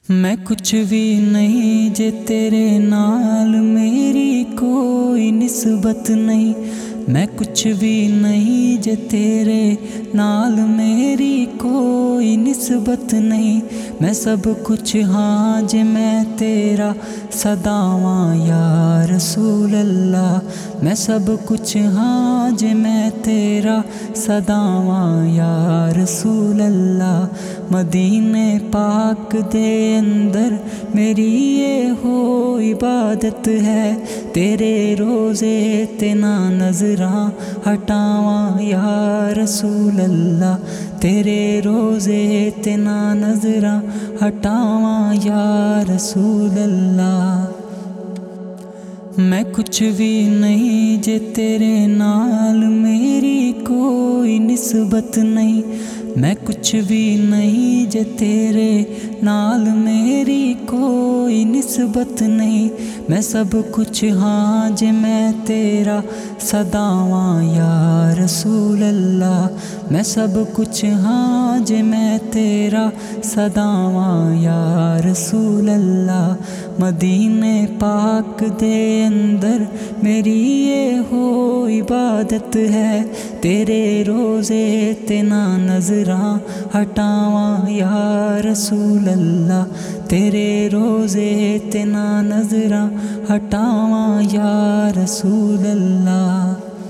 میں کچھ بھی نہیں جے تیرے نال میری کوئی نسبت نہیں، میں کچھ بھی نہیں جے تیرے نال میری کوئی نسبت نہیں، میں سب کچھ ہاں جے میں تیرا صداواں یا رسول اللہ، میں سب کچھ ہاں جے میں تیرا صداواں یا رسول اللہ۔ مدینے پاک دے اندر میری یہ ہو عبادت ہے، تیرے روزے تے نہ نظراں ہٹاواں یا رسول اللہ، تیرے روزے تے نہ نظراں ہٹاواں یا رسول اللہ۔ میں کچھ بھی نہیں جے تیرے نال میری کوئی نسبت نہیں، میں کچھ بھی نہیں جے تیرے نال میری کوئی نسبت نہیں، میں سب کچھ ہاں جے میں تیرا صداواں یا رسول اللہ، میں سب کچھ ہاں جے میں تیرا صداواں یا رسول اللہ۔ مدینے پاک دے اندر میری یہ ہو عبادت ہے، تیرے روزے تے نہ نظراں ہٹاواں یا رسول اللہ، تیرے روزے تے نہ نظراں ہٹاواں یا رسول اللہ۔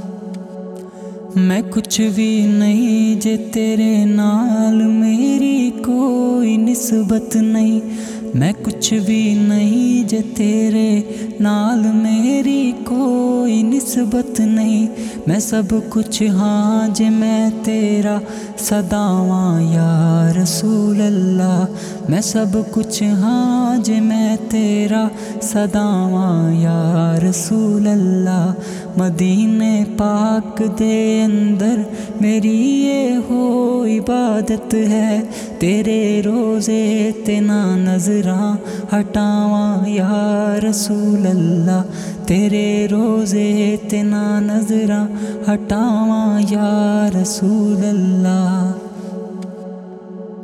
میں کچھ بھی نہیں جے تیرے نال میری کوئی نسبت نہیں، میں کچھ بھی نہیں جے تیرے نال میری کوئی نسبت نہیں، میں سب کچھ ہاں جے میں تیرا صداواں یا رسول اللہ، میں سب کچھ ہاں جے میں تیرا صداواں یا رسول اللہ۔ مدینے پاک دے اندر میری یہ ہو عبادت ہے، تیرے روزے تے نہ نظراں ہٹاواں یا رسول اللہ، تیرے روزے تے نہ نظراں ہٹاواں یا رسول اللہ۔